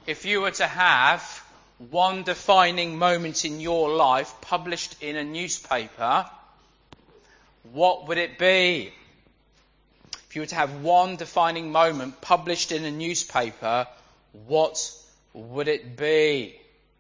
If you were to have one defining moment in your life published in a newspaper, what would it be? If you were to have one defining moment published in a newspaper, what would it be?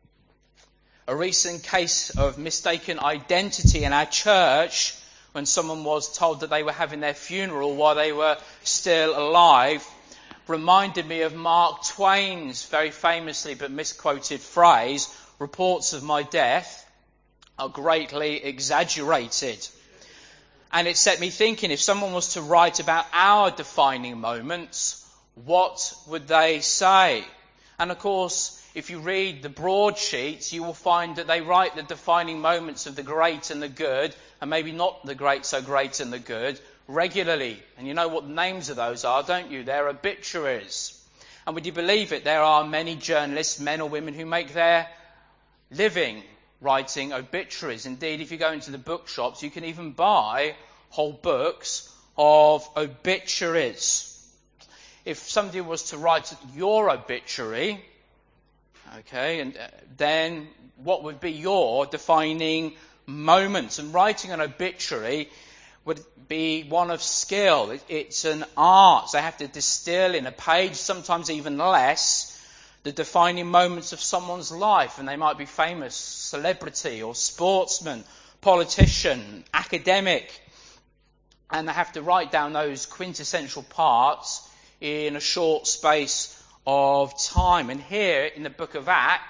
A recent case of mistaken identity in our church, when someone was told that they were having their funeral while they were still alive, reminded me of Mark Twain's very famously but misquoted phrase, "Reports of my death are greatly exaggerated." And it set me thinking, if someone was to write about our defining moments, what would they say? And of course, if you read the broadsheets, you will find that they write the defining moments of the great and the good, and maybe not the great so great and the good, regularly. And you know what the names of those are, don't you? They're obituaries. And would you believe it, there are many journalists, men or women, who make their living writing obituaries. Indeed, if you go into the bookshops, you can even buy whole books of obituaries. If somebody was to write your obituary, okay, and then what would be your defining moment? And writing an obituary would be one of skill. It's an art. They have to distill in a page, sometimes even less, the defining moments of someone's life. And they might be famous celebrity or sportsman, politician, academic. And they have to write down those quintessential parts in a short space of time. And here in the book of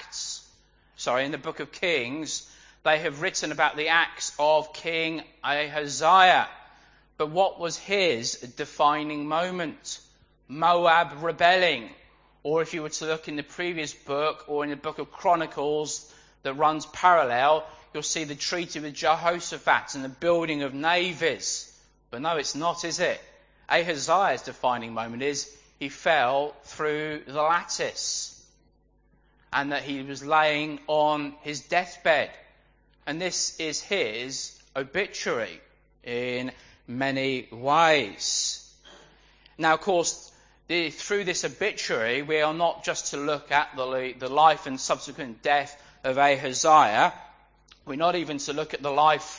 in the book of Kings, they have written about the acts of King Ahaziah. But what was his defining moment? Moab rebelling. Or if you were to look in the previous book, or in the book of Chronicles that runs parallel, you'll see the treaty with Jehoshaphat and the building of navies. But no, it's not, is it? Ahaziah's defining moment is he fell through the lattice, and that he was laying on his deathbed. And this is his obituary in many ways. Now, of course, through this obituary, we are not just to look at the life and subsequent death of Ahaziah. We're not even to look at the life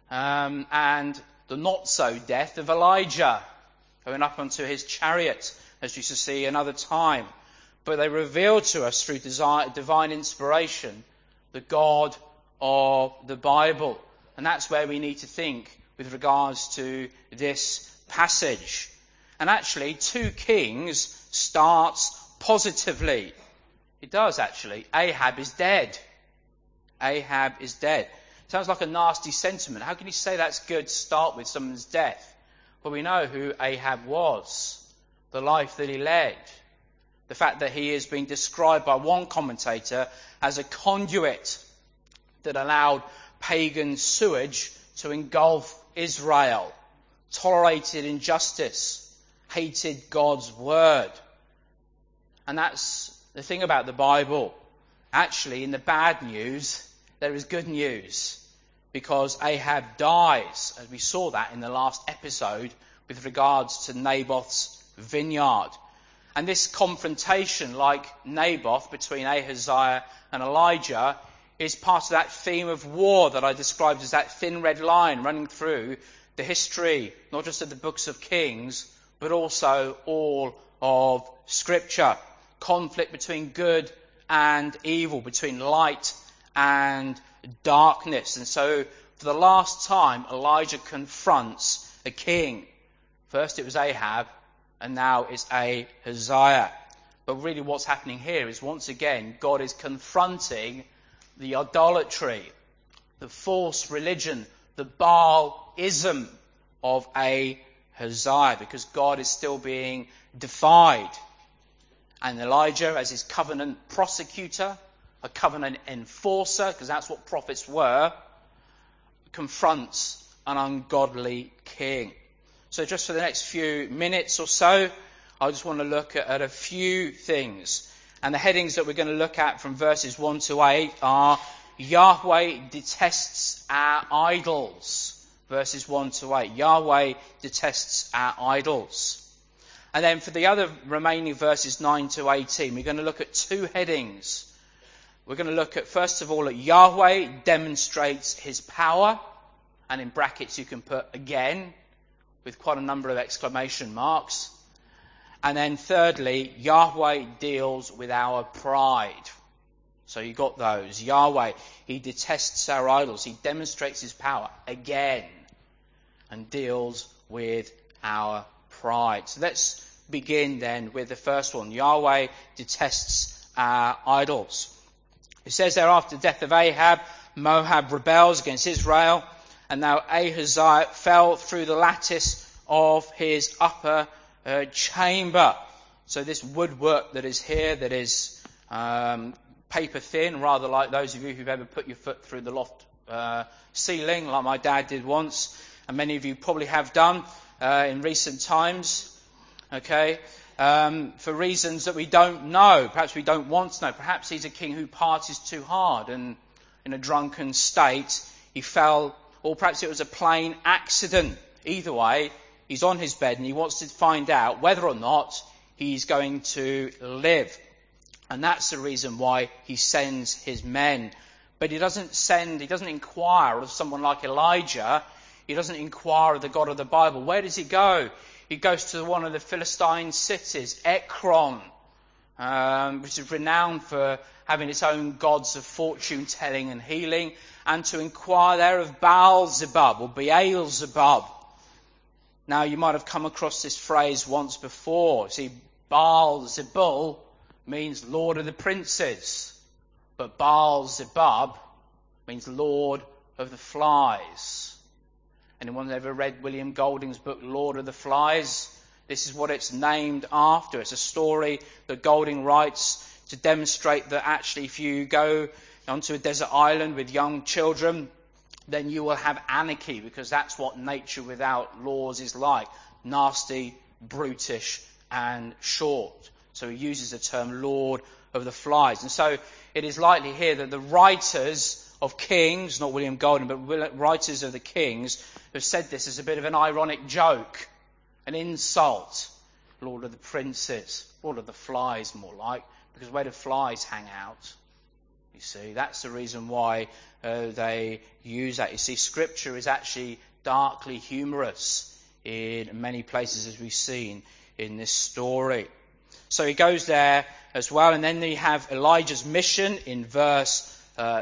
and the not-so-death of Elijah, going up onto his chariot, as you shall see another time. But they reveal to us through divine inspiration the God of the Bible. And that's where we need to think with regards to this passage. And actually, 2 Kings starts positively. It does, actually. Ahab is dead. Ahab is dead. Sounds like a nasty sentiment. How can you say that's good to start with someone's death? Well, we know who Ahab was, the life that he led, the fact that he is being described by one commentator as a conduit that allowed pagan sewage to engulf Israel, tolerated injustice, hated God's word. And that's the thing about the Bible. Actually, in the bad news, there is good news, because Ahab dies, as we saw that in the last episode with regards to Naboth's vineyard. And this confrontation, like Naboth, between Ahaziah and Elijah, is part of that theme of war that I described as that thin red line running through the history, not just of the books of Kings, but also all of Scripture. Conflict between good and evil, between light and darkness. And so, for the last time, Elijah confronts a king. First it was Ahab, and now it's Ahaziah. But really what's happening here is, once again, God is confronting the idolatry, the false religion, the Baalism of Ahaziah, because God is still being defied. And Elijah, as his covenant prosecutor, a covenant enforcer, because that's what prophets were, confronts an ungodly king. So just for the next few minutes or so, I just want to look at a few things. And the headings that we're going to look at from verses 1 to 8 are Yahweh detests our idols. Verses 1 to 8. Yahweh detests our idols. And then for the other remaining verses 9 to 18, we're going to look at two headings. We're going to look at, first of all, at Yahweh demonstrates his power. And in brackets you can put again, with quite a number of exclamation marks. And then thirdly, Yahweh deals with our pride. So you got those. Yahweh, he detests our idols. He demonstrates his power again and deals with our pride. So let's begin then with the first one. Yahweh detests our idols. It says there, after the death of Ahab, Moab rebels against Israel, and now Ahaziah fell through the lattice of his upper chamber. So this woodwork that is here, that is paper thin, rather like those of you who've ever put your foot through the loft ceiling, like my dad did once, and many of you probably have done in recent times. Okay, for reasons that we don't know, perhaps we don't want to know. Perhaps he's a king who parties too hard, and in a drunken state he fell, or perhaps it was a plain accident. Either way, he's on his bed and he wants to find out whether or not he's going to live. And that's the reason why he sends his men. But he doesn't inquire of someone like Elijah. He doesn't inquire of the God of the Bible. Where does he go? He goes to one of the Philistine cities, Ekron, which is renowned for having its own gods of fortune telling and healing, and to inquire there of Baal-zebub or Beelzebub. Now, you might have come across this phrase once before. See, Baal-zebul means Lord of the Princes, but Baal-zebub means Lord of the Flies. Anyone ever read William Golding's book, Lord of the Flies? This is what it's named after. It's a story that Golding writes to demonstrate that actually if you go onto a desert island with young children, then you will have anarchy, because that's what nature without laws is like. Nasty, brutish, and short. So he uses the term Lord of the Flies. And so it is likely here that the writers of Kings, not William Golding, but writers of the Kings, have said this as a bit of an ironic joke, an insult. Lord of the Princes, Lord of the Flies more like, because where do flies hang out? You see, that's the reason why they use that. You see, Scripture is actually darkly humorous in many places, as we've seen in this story. So he goes there as well, and then you have Elijah's mission in verse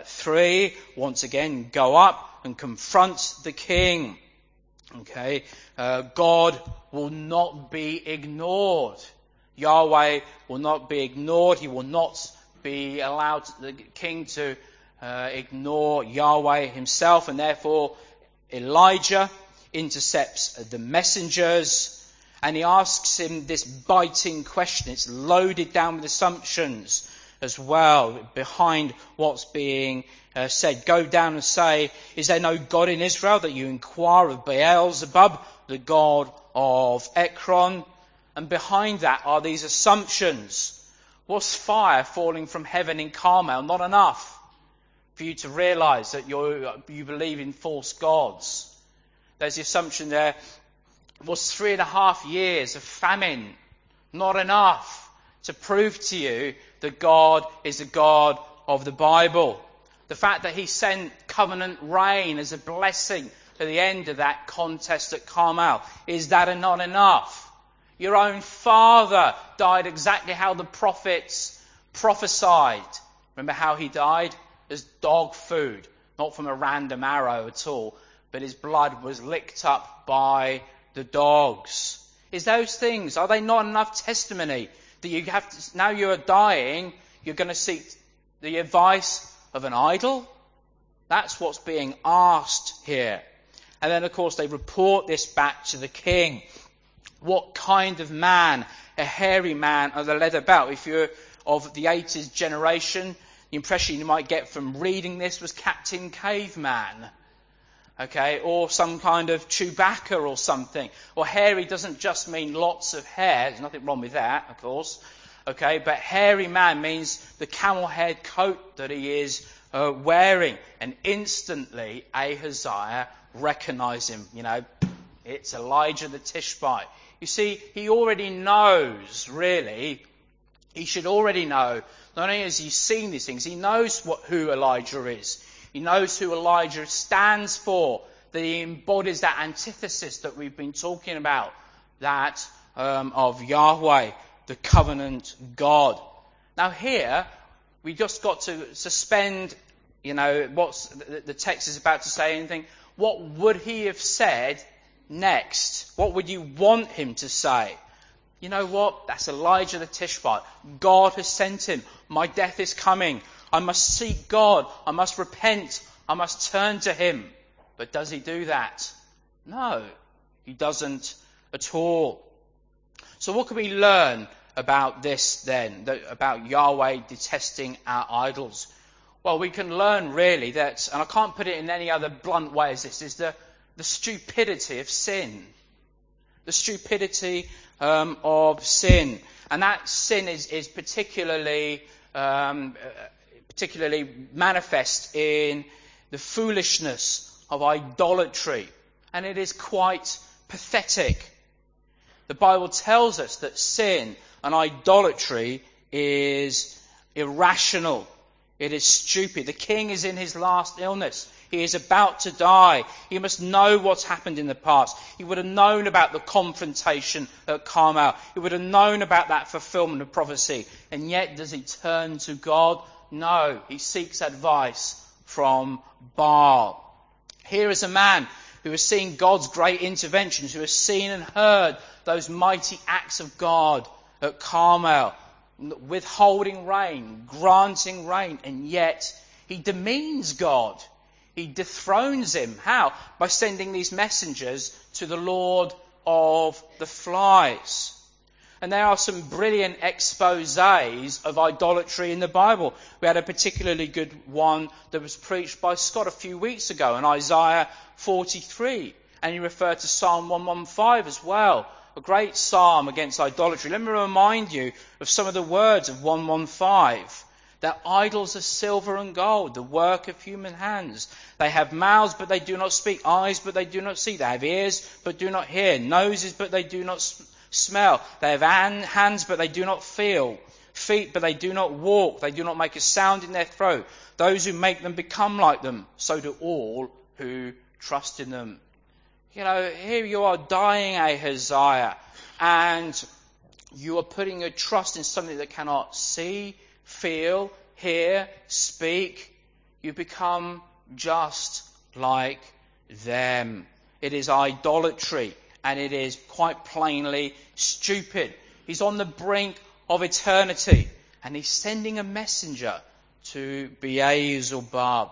3. Once again, go up and confront the king. Okay, God will not be ignored. Yahweh will not be ignored. He will not be allowed the king to ignore Yahweh himself, and therefore Elijah intercepts the messengers, and he asks him this biting question. It's loaded down with assumptions as well behind what's being said. Go down and say, is there no God in Israel that you inquire of Beelzebub, the god of Ekron? And behind that are these assumptions. Was fire falling from heaven in Carmel not enough for you to realise that you believe in false gods? There's the assumption there. Was 3.5 years of famine not enough to prove to you that God is the God of the Bible? The fact that he sent covenant rain as a blessing at the end of that contest at Carmel, is that not enough? Your own father died exactly how the prophets prophesied. Remember how he died? As dog food, not from a random arrow at all, but his blood was licked up by the dogs. Is those things, are they not enough testimony that you have to, now you're dying, you're going to seek the advice of an idol? That's what's being asked here. And then, of course, they report this back to the king. What kind of man, a hairy man, are they led about? If you're of the 80s generation, the impression you might get from reading this was Captain Caveman. Okay, or some kind of Chewbacca or something. Or hairy doesn't just mean lots of hair. There's nothing wrong with that, of course. Okay, but hairy man means the camel-haired coat that he is wearing. And instantly Ahaziah recognised him. You know, It's Elijah the Tishbite. You see, he already knows, really. He should already know. Not only has he seen these things, he knows who Elijah is. He knows who Elijah stands for. That he embodies that antithesis that we've been talking about. That of Yahweh, the covenant God. Now here, we just got to suspend, what's the text is about to say anything. What would he have said next? What would you want him to say? You know what? That's Elijah the Tishbite. God has sent him. My death is coming. I must seek God. I must repent. I must turn to him. But does he do that? No, he doesn't at all. So what can we learn about this then, about Yahweh detesting our idols? Well, we can learn really that, and I can't put it in any other blunt way as this, is the stupidity of sin. The stupidity of sin. And that sin is particularly manifest in the foolishness of idolatry. And it is quite pathetic. The Bible tells us that sin and idolatry is irrational. It is stupid. The king is in his last illness. He is about to die. He must know what's happened in the past. He would have known about the confrontation at Carmel. He would have known about that fulfillment of prophecy. And yet, does he turn to God? No. He seeks advice from Baal. Here is a man who has seen God's great interventions, who has seen and heard those mighty acts of God at Carmel, withholding rain, granting rain, and yet he demeans God. He dethrones him. How? By sending these messengers to the Lord of the flies. And there are some brilliant exposés of idolatry in the Bible. We had a particularly good one that was preached by Scott a few weeks ago in Isaiah 43. And he referred to Psalm 115 as well. A great psalm against idolatry. Let me remind you of some of the words of 115. Their idols are silver and gold, the work of human hands. They have mouths, but they do not speak. Eyes, but they do not see. They have ears, but do not hear. Noses, but they do not smell. They have hands, but they do not feel. Feet, but they do not walk. They do not make a sound in their throat. Those who make them become like them. So do all who trust in them. Here you are dying, Ahaziah, and you are putting your trust in something that cannot see, feel, hear, speak. You become just like them. It is idolatry, and it is quite plainly stupid. He's on the brink of eternity, and he's sending a messenger to Beelzebub.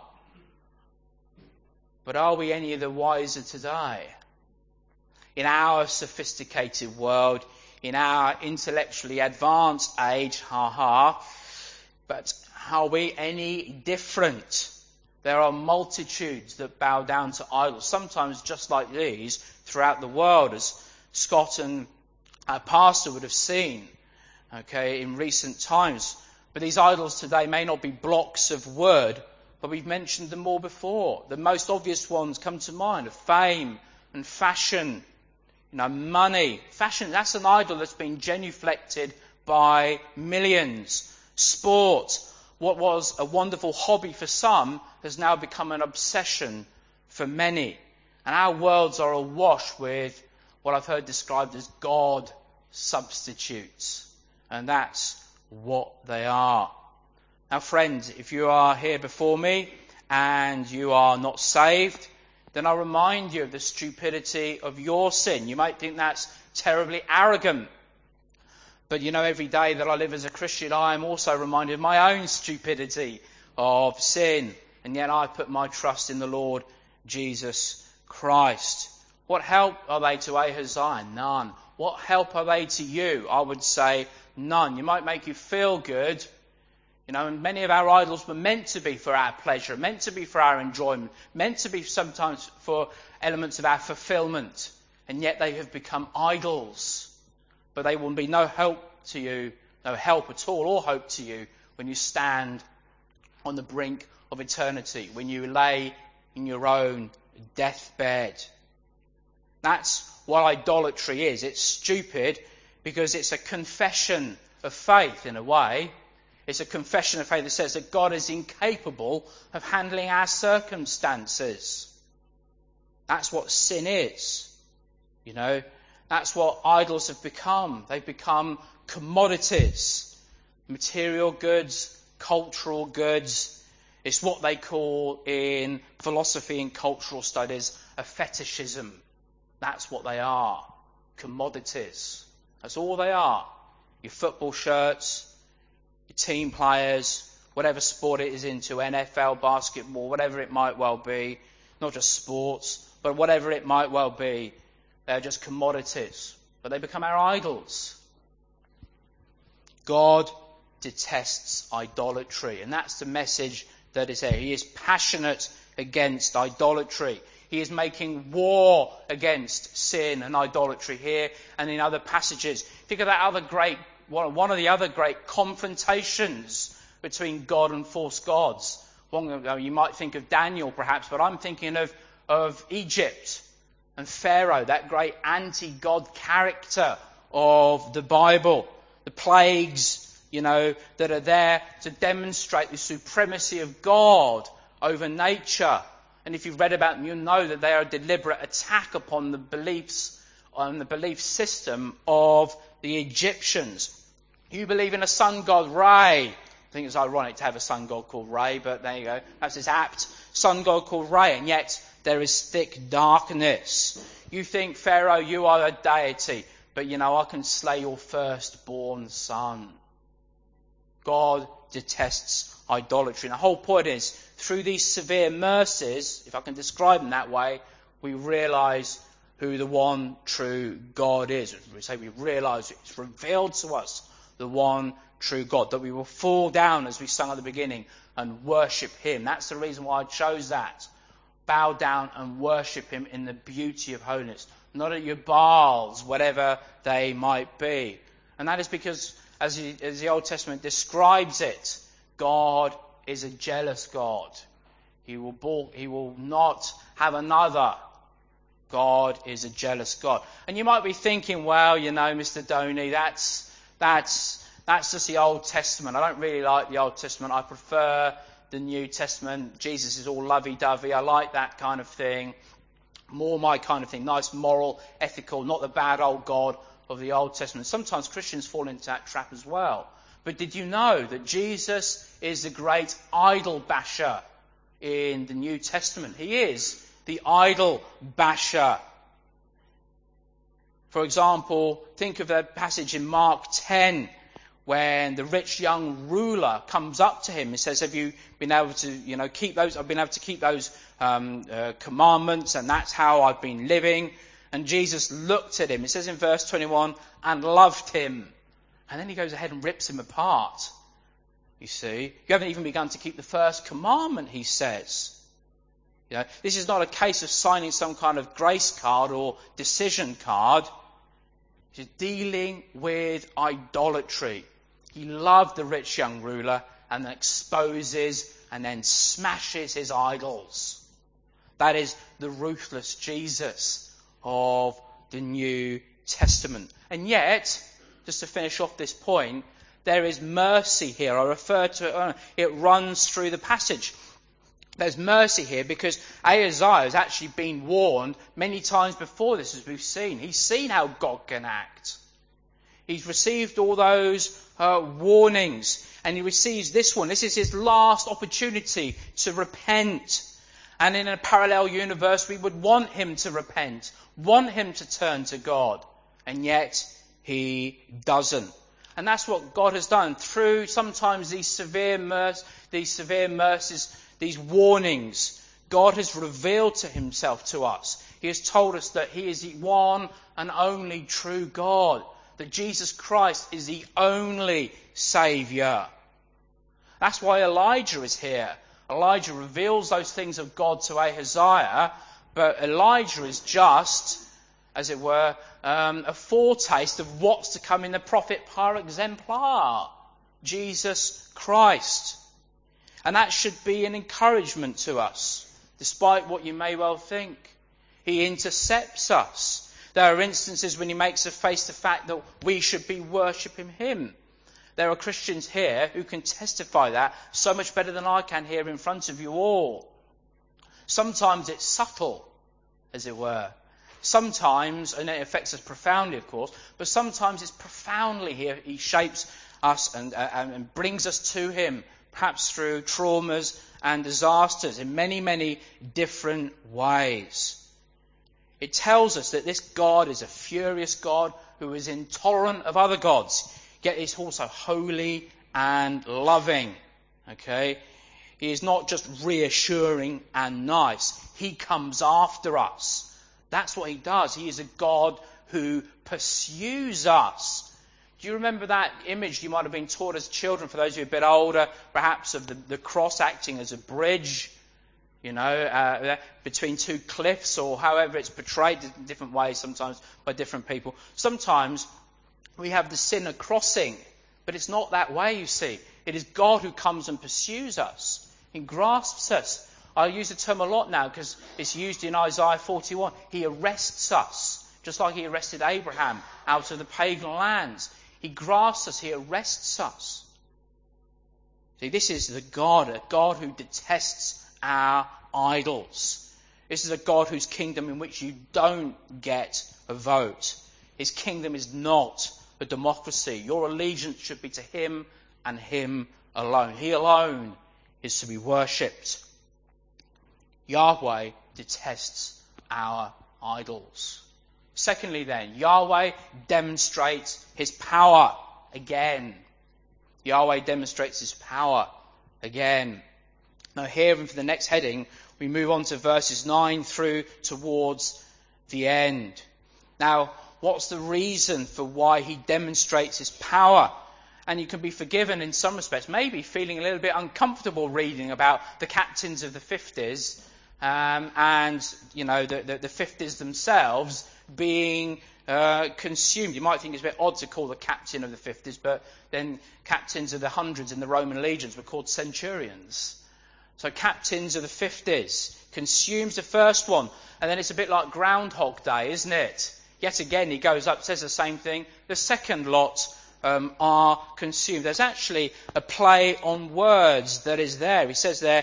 But are we any the wiser today? In our sophisticated world, in our intellectually advanced age, but are we any different? There are multitudes that bow down to idols, sometimes just like these, throughout the world, as Scott and our pastor would have seen, in recent times. But these idols today may not be blocks of wood, but we've mentioned them all before. The most obvious ones come to mind: fame and fashion, money. Fashion, that's an idol that's been genuflected by millions. Sport, what was a wonderful hobby for some, has now become an obsession for many. And our worlds are awash with what I've heard described as God substitutes. And that's what they are. Now, friends, if you are here before me and you are not saved, then I remind you of the stupidity of your sin. You might think that's terribly arrogant. But every day that I live as a Christian, I am also reminded of my own stupidity of sin. And yet I put my trust in the Lord Jesus Christ. What help are they to Ahaziah? None. What help are they to you? I would say none. You might make you feel good. And many of our idols were meant to be for our pleasure, meant to be for our enjoyment, meant to be sometimes for elements of our fulfillment. And yet they have become idols. But they will be no help to you, no help at all, or hope to you when you stand on the brink of eternity, when you lay in your own deathbed. That's what idolatry is. It's stupid because it's a confession of faith in a way. It's a confession of faith that says that God is incapable of handling our circumstances. That's what sin is. You know, that's what idols have become. They've become commodities, material goods, cultural goods. It's what they call in philosophy and cultural studies a fetishism. That's what they are. Commodities. That's all they are. Your football shirts, your team players, whatever sport it is into, NFL, basketball, whatever it might well be. Not just sports, but whatever it might well be. They're just commodities. But they become our idols. God detests idolatry. And that's the message that is there. He is passionate against idolatry. He is making war against sin and idolatry here and in other passages. Think of that other great, one of the other great confrontations between God and false gods. You might think of Daniel perhaps, but I'm thinking of Egypt and Pharaoh, that great anti-God character of the Bible. The plagues, that are there to demonstrate the supremacy of God over nature. And if you've read about them, you'll know that they are a deliberate attack upon the beliefs, on the belief system of the Egyptians. You believe in a sun god, Ra. I think it's ironic to have a sun god called Ra, but there you go. That's his apt sun god called Ra, and yet there is thick darkness. You think, Pharaoh, you are a deity, but I can slay your firstborn son. God detests idolatry. And the whole point is, through these severe mercies, if I can describe them that way, we realise who the one true God is. We realise it's revealed to us, the one true God, that we will fall down, as we sung at the beginning, and worship him. That's the reason why I chose that. Bow down and worship him in the beauty of holiness, not at your Baals, whatever they might be. And that is because, as the Old Testament describes it, God is a jealous God. He will not have another. God is a jealous God. And you might be thinking, well, Mr. Doney, that's just the Old Testament. I don't really like the Old Testament. I prefer the New Testament. Jesus is all lovey-dovey. I like that kind of thing. More my kind of thing. Nice, moral, ethical, not the bad old God of the Old Testament. Sometimes Christians fall into that trap as well. But did you know that Jesus is the great idol basher in the New Testament? He is the idol basher. For example, think of a passage in Mark 10 when the rich young ruler comes up to him and says, have you been able to, keep those? I've been able to keep those commandments, and that's how I've been living. And Jesus looked at him, it says in verse 21, and loved him. And then he goes ahead and rips him apart. You see, you haven't even begun to keep the first commandment, he says. This is not a case of signing some kind of grace card or decision card. He's dealing with idolatry. He loved the rich young ruler and then exposes and then smashes his idols. That is the ruthless Jesus of the New Testament. And yet, just to finish off this point, there is mercy here. I refer to it runs through the passage. There's mercy here because Ahaziah has actually been warned many times before this, as we've seen. He's seen how God can act. He's received all those warnings, and he receives this one. This is his last opportunity to repent. And in a parallel universe, we would want him to repent, want him to turn to God, and yet he doesn't. And that's what God has done through sometimes these severe mercies, these warnings. God has revealed to himself to us. He has told us that he is the one and only true God, that Jesus Christ is the only Saviour. That's why Elijah is here. Elijah reveals those things of God to Ahaziah, but Elijah is just, as it were, a foretaste of what's to come in the prophet par exemplar, Jesus Christ. And that should be an encouragement to us, despite what you may well think. He intercepts us. There are instances when he makes us face the fact that we should be worshipping him. There are Christians here who can testify that so much better than I can here in front of you all. Sometimes it's subtle, as it were. Sometimes, and it affects us profoundly, of course, but sometimes it's profoundly here. He shapes us and brings us to him, perhaps through traumas and disasters in many, many different ways. It tells us that this God is a furious God who is intolerant of other gods, yet is also holy and loving. Okay? He is not just reassuring and nice. He comes after us. That's what he does. He is a God who pursues us. Do you remember that image you might have been taught as children, for those of you a bit older, perhaps of the cross acting as a bridge, between two cliffs, or however it's portrayed in different ways sometimes by different people. Sometimes we have the sinner crossing, but it's not that way, you see. It is God who comes and pursues us. He grasps us. I use the term a lot now because it's used in Isaiah 41. He arrests us, just like he arrested Abraham out of the pagan lands. He grasps us. He arrests us. See, this is a God who detests our idols. This is a God whose kingdom in which you don't get a vote. His kingdom is not a democracy. Your allegiance should be to him and him alone. He alone is to be worshipped. Yahweh detests our idols. Secondly then, Yahweh demonstrates his power again. Yahweh demonstrates his power again. Now here, and for the next heading, we move on to verses 9 through towards the end. Now, what's the reason for why he demonstrates his power? And you can be forgiven in some respects, maybe feeling a little bit uncomfortable reading about the captains of the 50s, and the 50s themselves being consumed. You might think it's a bit odd to call the captain of the 50s, but then captains of the hundreds in the Roman legions were called centurions. So captains of the 50s consumes the first one, and then it's a bit like Groundhog Day, isn't it? Yet again he goes up, says the same thing. The second lot are consumed. There's actually a play on words that is there. He says there,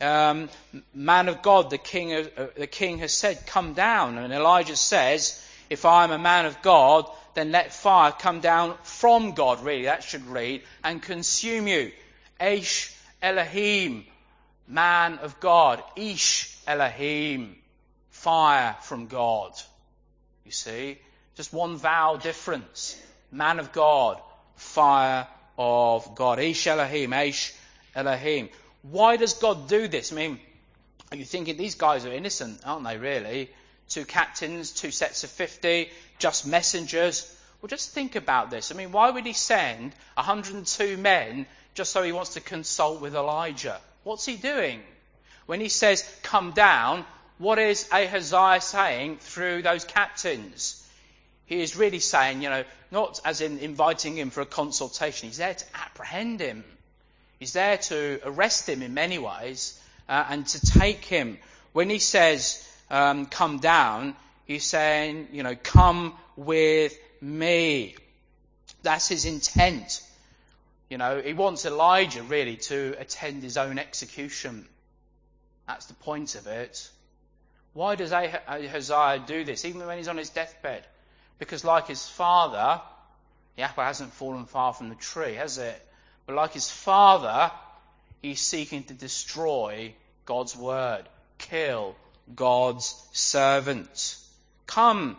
man of God, the king has said, come down. And Elijah says, if I am a man of God, then let fire come down from God, really, that should read, and consume you. Eish Elohim, man of God. Ish Elohim, fire from God. You see, just one vowel difference. Man of God, fire of God. Ish Elohim, Eish Elohim. Why does God do this? I mean, are you thinking these guys are innocent, aren't they, really? 2 captains, 2 sets of 50, just messengers. Well, just think about this. I mean, why would he send 102 men just so he wants to consult with Elijah? What's he doing? When he says, come down, what is Ahaziah saying through those captains? He is really saying, not as in inviting him for a consultation. He's there to apprehend him. He's there to arrest him in many ways and to take him. When he says, come down, he's saying, come with me. That's his intent. He wants Elijah really to attend his own execution. That's the point of it. Why does Ahaziah do this, even when he's on his deathbed? Because like his father, the apple hasn't fallen far from the tree, has it? But like his father, he's seeking to destroy God's word, kill God's servant. Come.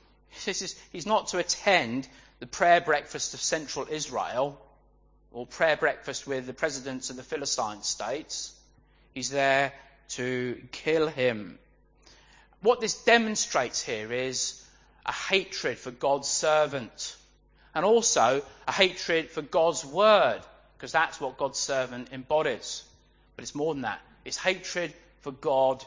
He's not to attend the prayer breakfast of Central Israel or prayer breakfast with the presidents of the Philistine states. He's there to kill him. What this demonstrates here is a hatred for God's servant, and also a hatred for God's word, because that's what God's servant embodies. But it's more than that. It's hatred for God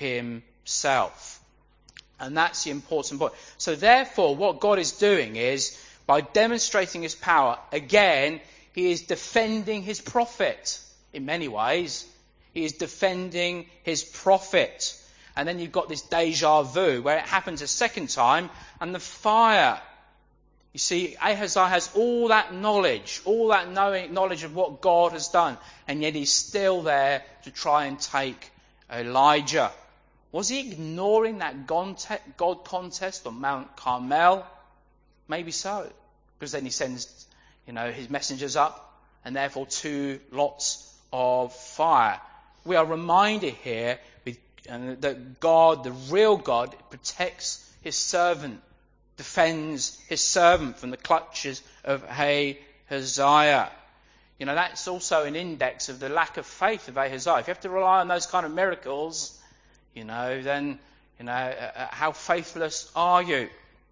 himself. And that's the important point. So therefore, what God is doing is, by demonstrating his power, again, he is defending his prophet in many ways. He is defending his prophet. And then you've got this deja vu where it happens a second time, and the fire. You see, Ahaziah has all that knowledge, knowledge of what God has done, and yet he's still there to try and take Elijah. Was he ignoring that God contest on Mount Carmel? Maybe so, because then he sends, his messengers up, and therefore 2 lots of fire. We are reminded here that God, the real God, protects his servant, defends his servant from the clutches of Ahaziah. That's also an index of the lack of faith of Ahaziah. If you have to rely on those kind of miracles, then how faithless are you?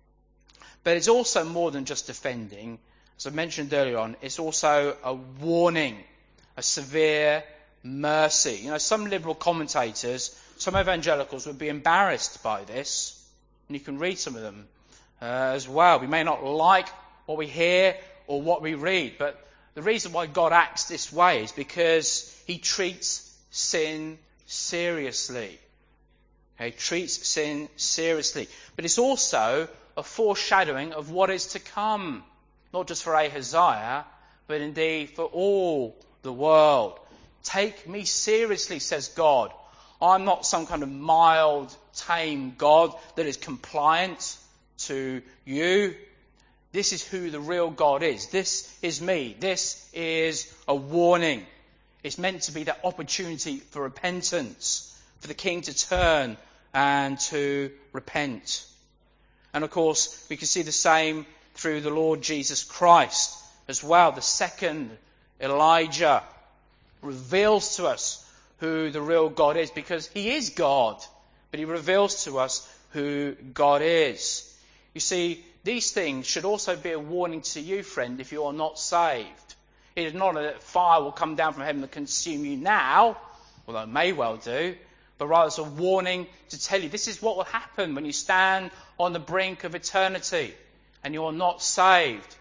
But it's also more than just defending. As I mentioned earlier on, it's also a warning, a severe mercy. Some liberal commentators, some evangelicals would be embarrassed by this, and you can read some of them as well. We may not like what we hear or what we read, but the reason why God acts this way is because he treats sin seriously. He treats sin seriously. But it's also a foreshadowing of what is to come, not just for Ahaziah, but indeed for all the world. Take me seriously, says God. I'm not some kind of mild, tame God that is compliant to you. This is who the real God is. This is me. This is a warning. It's meant to be that opportunity for repentance, for the king to turn and to repent. And of course, we can see the same through the Lord Jesus Christ as well. The second Elijah reveals to us who the real God is, because he is God, but he reveals to us who God is. You see, these things should also be a warning to you, friend, if you are not saved. It is not that fire will come down from heaven and consume you now, although it may well do, but rather it's a warning to tell you this is what will happen when you stand on the brink of eternity and you are not saved.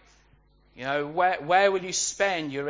Where will you spend your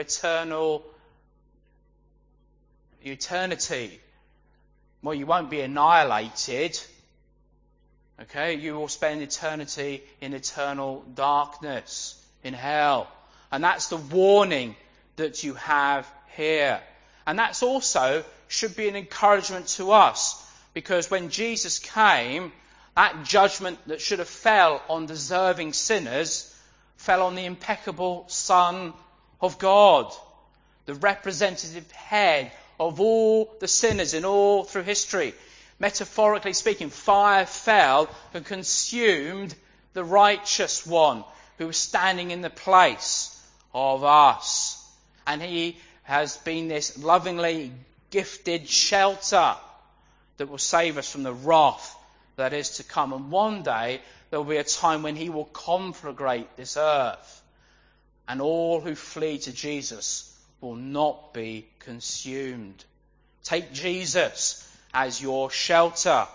eternity? Well, you won't be annihilated. Okay, you will spend eternity in eternal darkness, in hell. And that's the warning that you have here. And that's also should be an encouragement to us, because when Jesus came, that judgment that should have fell on deserving sinners fell on the impeccable Son of God, the representative head of all the sinners in all through history. Metaphorically speaking, fire fell and consumed the righteous one who was standing in the place of us. And he has been this lovingly gifted shelter that will save us from the wrath that is to come. And one day there will be a time when he will conflagrate this earth, and all who flee to Jesus will not be consumed. Take Jesus as your shelter.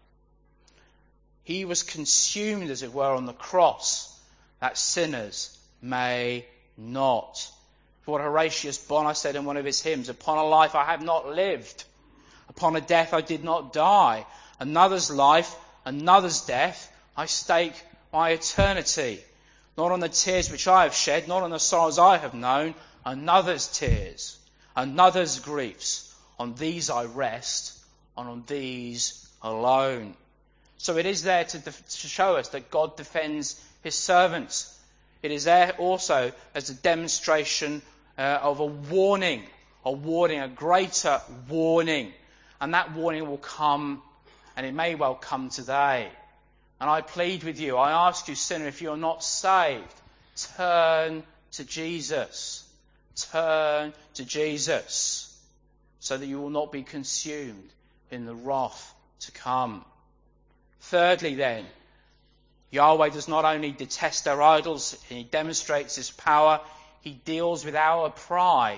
He was consumed, as it were, on the cross, that sinners may not. What Horatius Bonar said in one of his hymns, upon a life I have not lived, upon a death I did not die, another's life, another's death, I stake my eternity. Not on the tears which I have shed, not on the sorrows I have known, another's tears, another's griefs, on these I rest, and on these alone. So it is there to show us that God defends his servants. It is there also as a demonstration of a warning, a greater warning. And that warning will come, and it may well come today. And I plead with you, I ask you, sinner, if you're not saved, turn to Jesus. Turn to Jesus, so that you will not be consumed in the wrath to come. Thirdly then, Yahweh does not only detest our idols, he demonstrates his power, he deals with our pride.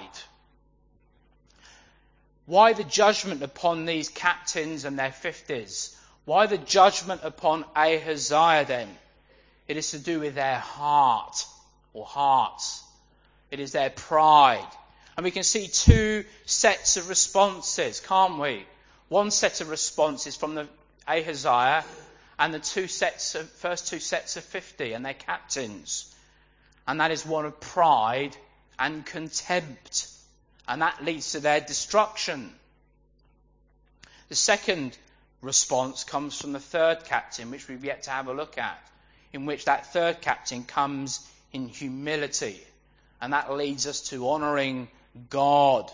Why the judgment upon these captains and their 50s? Why the judgment upon Ahaziah then? It is to do with their heart, or hearts. It is their pride. And we can see two sets of responses, can't we? One set of responses from the Ahaziah and the first two sets of 50 and their captains. And that is one of pride and contempt. And that leads to their destruction. The second response comes from the third captain, which we've yet to have a look at, in which that third captain comes in humility. And that leads us to honouring God.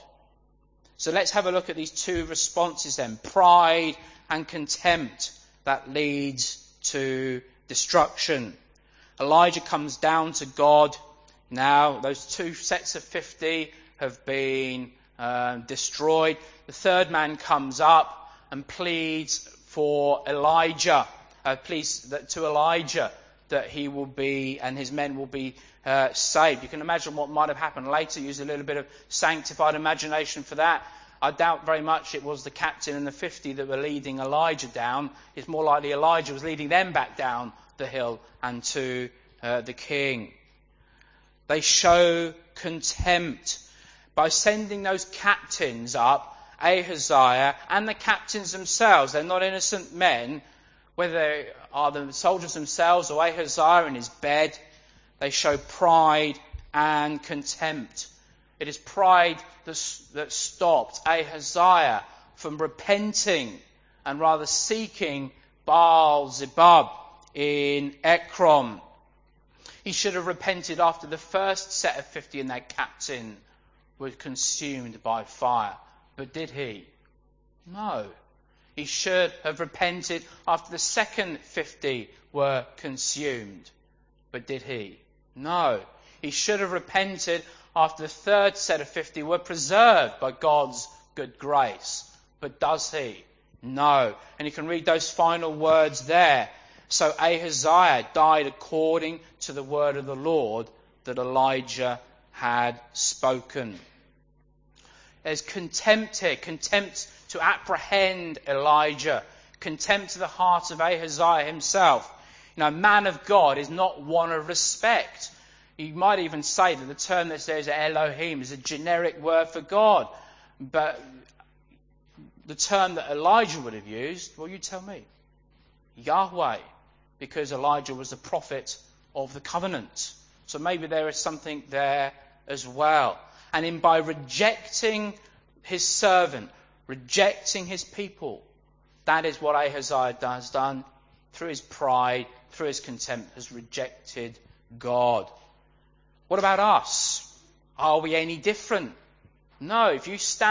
So let's have a look at these two responses then. Pride and contempt. That leads to destruction. Elijah comes down to God. Now, those two sets of 50 have been destroyed. The third man comes up and pleads for Elijah, to Elijah that he will be and his men will be saved. You can imagine what might have happened later. Use a little bit of sanctified imagination for that. I doubt very much it was the captain and the 50 that were leading Elijah down. It's more likely Elijah was leading them back down the hill and to the king. They show contempt by sending those captains up, Ahaziah and the captains themselves. They're not innocent men, whether they are the soldiers themselves or Ahaziah in his bed. They show pride and contempt. It is pride that stopped Ahaziah from repenting and rather seeking Baal-zebub in Ekron. He should have repented after the first set of 50 and their captain were consumed by fire. But did he? No. He should have repented after the second 50 were consumed. But did he? No. He should have repented after the third set of 50 were preserved by God's good grace. But does he? No. And you can read those final words there. So Ahaziah died according to the word of the Lord that Elijah had spoken. There's contempt here, contempt to apprehend Elijah, contempt to the heart of Ahaziah himself. You know, a man of God is not one of respect. You might even say that the term that says Elohim is a generic word for God. But the term that Elijah would have used, well, you tell me. Yahweh, because Elijah was the prophet of the covenant. So maybe there is something there as well. And by rejecting his servant, rejecting his people, that is what Ahaziah has done. Through his pride, through his contempt, has rejected God. What about us? Are we any different? No. If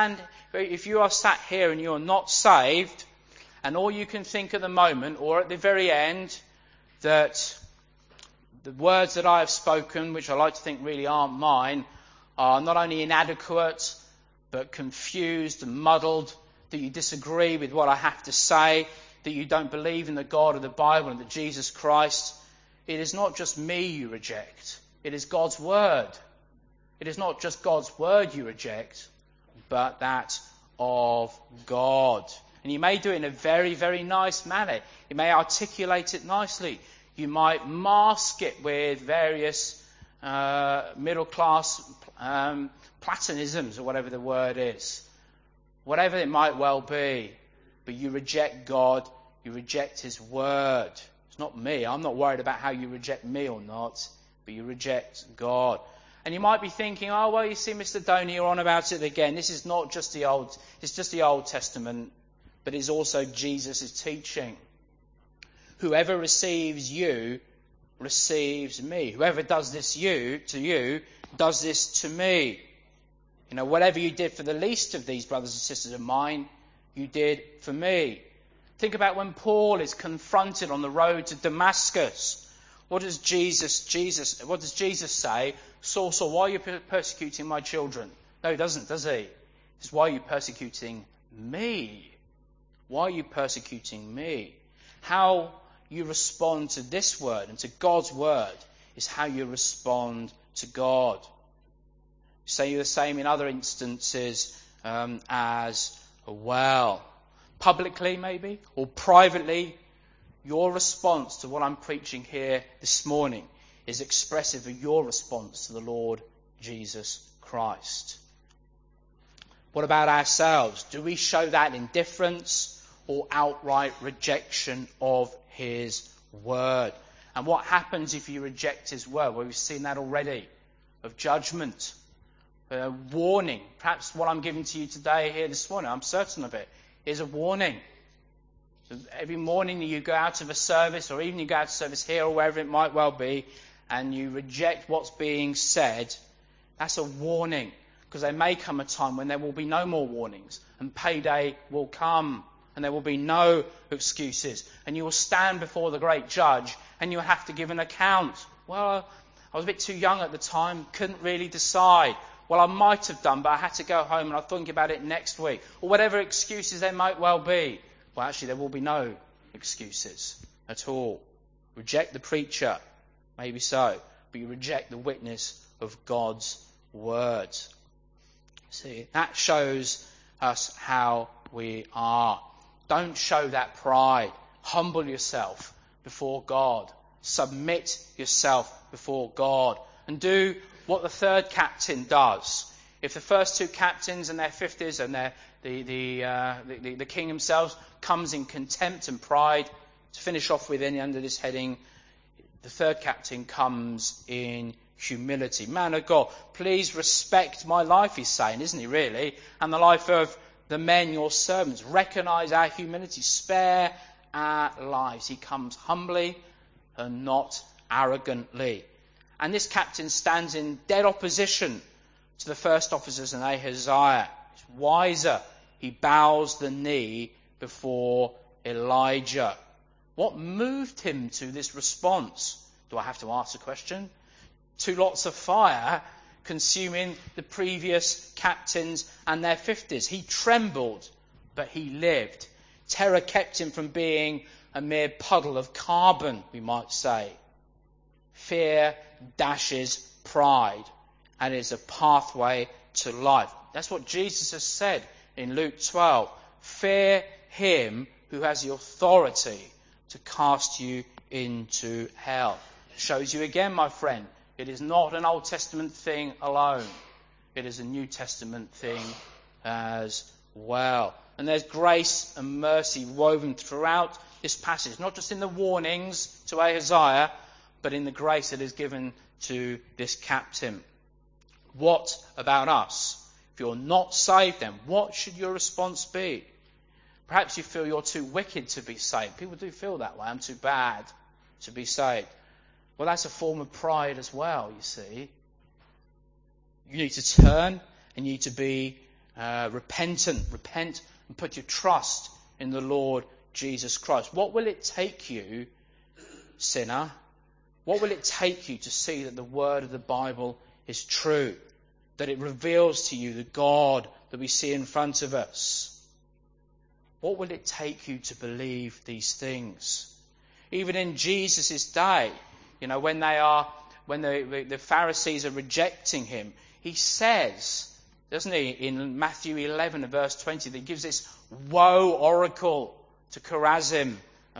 you are sat here and you are not saved, and all you can think at the moment, or at the very end, that the words that I have spoken, which I like to think really aren't mine, are not only inadequate, but confused and muddled, that you disagree with what I have to say, that you don't believe in the God of the Bible and that Jesus Christ, it is not just me you reject. It is God's word. It is not just God's word you reject, but that of God. And you may do it in a very, very nice manner. You may articulate it nicely. You might mask it with various middle-class platonisms, or whatever the word is. Whatever it might well be. But you reject God. You reject his word. It's not me. I'm not worried about how you reject me or not. But you reject God. And you might be thinking, oh, well, you see, Mr. Doney, you're on about it again. This is not just it's just the Old Testament, but it's also Jesus' teaching. Whoever receives you receives me. Whoever does this to you does this to me. You know, whatever you did for the least of these brothers and sisters of mine, you did for me. Think about when Paul is confronted on the road to Damascus. What does Jesus say? Saul, Saul, why are you persecuting my children? No, he doesn't, does he? It's why are you persecuting me? Why are you persecuting me? How you respond to this word and to God's word is how you respond to God. Say the same in other instances as well. Publicly, maybe, or privately, your response to what I'm preaching here this morning is expressive of your response to the Lord Jesus Christ. What about ourselves? Do we show that indifference or outright rejection of his word? And what happens if you reject his word? Well, we've seen that already, of judgment, warning. Perhaps what I'm giving to you today here this morning, I'm certain of it, is a warning. So every morning you go out of a service, or even you go out of service here or wherever it might well be, and you reject what's being said, that's a warning. Because there may come a time when there will be no more warnings, and payday will come, and there will be no excuses, and you will stand before the great judge, and you'll have to give an account. Well, I was a bit too young at the time, couldn't really decide. Well, I might have done, but I had to go home and I'll think about it next week. Or whatever excuses there might well be. Well, actually, there will be no excuses at all. Reject the preacher, maybe so, but you reject the witness of God's word. See, that shows us how we are. Don't show that pride. Humble yourself before God. Submit yourself before God. And do what the third captain does. If the first two captains and their 50s and the king himself comes in contempt and pride, to finish off with under this heading, the third captain comes in humility. Man of God, please respect my life, he's saying, isn't he really? And the life of the men, your servants. Recognise our humility. Spare our lives. He comes humbly and not arrogantly. And this captain stands in dead opposition to the first officers and Ahaziah. He's wiser. He bows the knee before Elijah. What moved him to this response? Do I have to ask the question? 2 lots of fire consuming the previous captains and their 50s. He trembled, but he lived. Terror kept him from being a mere puddle of carbon, we might say. Fear dashes pride and is a pathway to life. That's what Jesus has said in Luke 12. Fear him who has the authority to cast you into hell. Shows you again, my friend, it is not an Old Testament thing alone. It is a New Testament thing as well. And there's grace and mercy woven throughout this passage, not just in the warnings to Ahaziah, but in the grace that is given to this captain. What about us? If you're not saved, then what should your response be? Perhaps you feel you're too wicked to be saved. People do feel that way. I'm too bad to be saved. Well, that's a form of pride as well, you see. You need to turn and you need to be repentant. Repent and put your trust in the Lord Jesus Christ. What will it take you, sinner? What will it take you to see that the word of the Bible is true? That it reveals to you the God that we see in front of us? What will it take you to believe these things? Even in Jesus' day, when the Pharisees are rejecting him, he says, doesn't he, in Matthew 11 and verse 20, that he gives this woe oracle to Chorazin,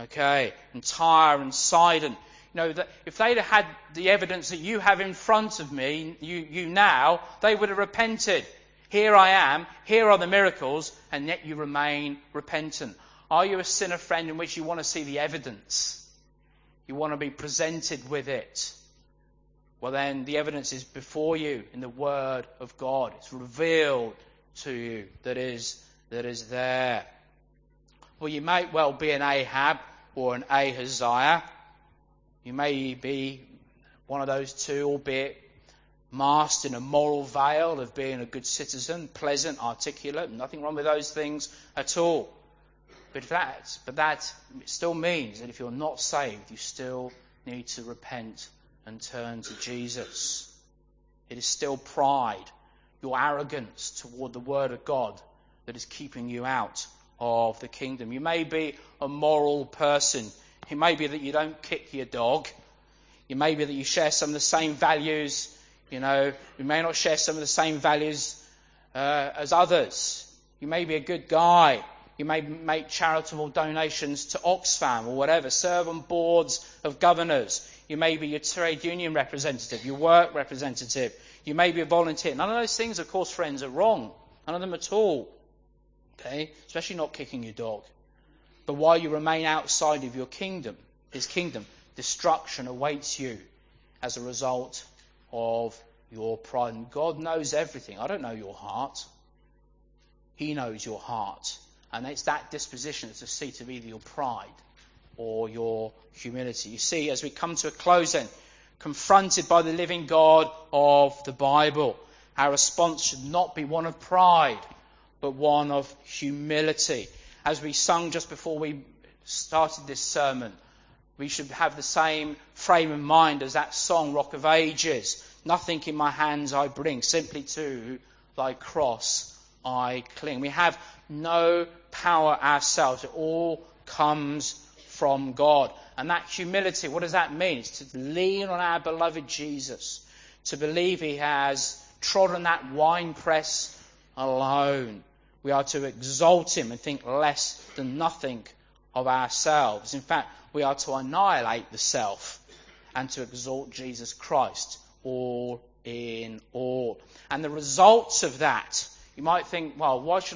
and Tyre and Sidon. That if they'd had the evidence that you have in front of me, you now, they would have repented. Here I am, here are the miracles, and yet you remain repentant. Are you a sinner, friend, in which you want to see the evidence? You want to be presented with it? Well, then the evidence is before you in the Word of God. It's revealed to you that is there. Well, you might well be an Ahab or an Ahaziah. You may be one of those two, albeit masked in a moral veil of being a good citizen, pleasant, articulate, nothing wrong with those things at all. But that still means that if you're not saved, you still need to repent and turn to Jesus. It is still pride, your arrogance toward the Word of God, that is keeping you out of the kingdom. You may be a moral person. It may be that you don't kick your dog. It may be that you share some of the same values. You may not share some of the same values as others. You may be a good guy. You may make charitable donations to Oxfam or whatever. Serve on boards of governors. You may be your trade union representative, your work representative. You may be a volunteer. None of those things, of course, friends, are wrong. None of them at all. Okay? Especially not kicking your dog. But while you remain outside of your kingdom, his kingdom, destruction awaits you as a result of your pride. And God knows everything. I don't know your heart. He knows your heart. And it's that disposition that's a seat of either your pride or your humility. You see, as we come to a close then, confronted by the living God of the Bible, our response should not be one of pride, but one of humility. As we sung just before we started this sermon, we should have the same frame of mind as that song, Rock of Ages. Nothing in my hands I bring, simply to thy cross I cling. We have no power ourselves. It all comes from God. And that humility, what does that mean? It's to lean on our beloved Jesus, to believe he has trodden that winepress alone. We are to exalt him and think less than nothing of ourselves. In fact, we are to annihilate the self and to exalt Jesus Christ all in all. And the results of that, you might think, well, why should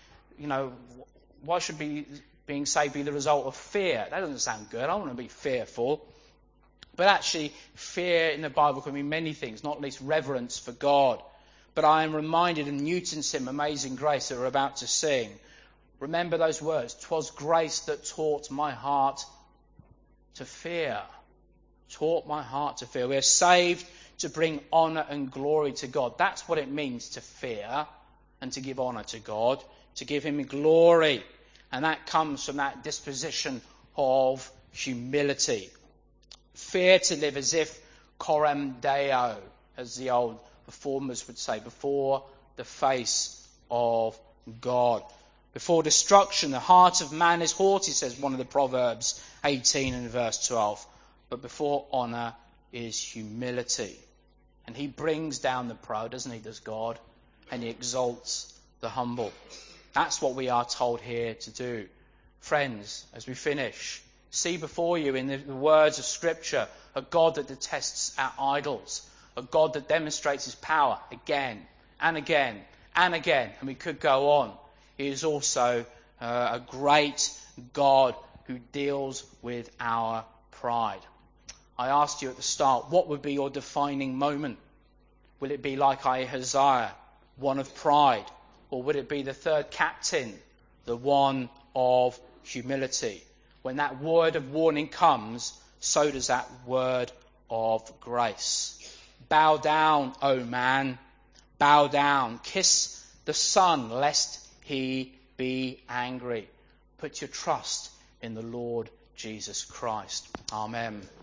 being saved be the result of fear? That doesn't sound good. I don't want to be fearful. But actually, fear in the Bible can mean many things, not least reverence for God. But I am reminded of Newton's hymn, Amazing Grace, that we're about to sing. Remember those words. 'Twas grace that taught my heart to fear. Taught my heart to fear. We are saved to bring honour and glory to God. That's what it means to fear and to give honour to God, to give him glory. And that comes from that disposition of humility. Fear to live as if coram Deo, as the old reformers would say, before the face of God. Before destruction, the heart of man is haughty, says one of the Proverbs 18 and verse 12. But before honour is humility. And he brings down the proud, doesn't he, does God? And he exalts the humble. That's what we are told here to do. Friends, as we finish, see before you in the words of Scripture a God that detests our idols, a God that demonstrates his power again and again and again. And we could go on. He is also a great God who deals with our pride. I asked you at the start, what would be your defining moment? Will it be like Ahaziah, one of pride? Or would it be the third captain, the one of humility? When that word of warning comes, so does that word of grace. Bow down, O man, bow down. Kiss the Son, lest he be angry. Put your trust in the Lord Jesus Christ. Amen.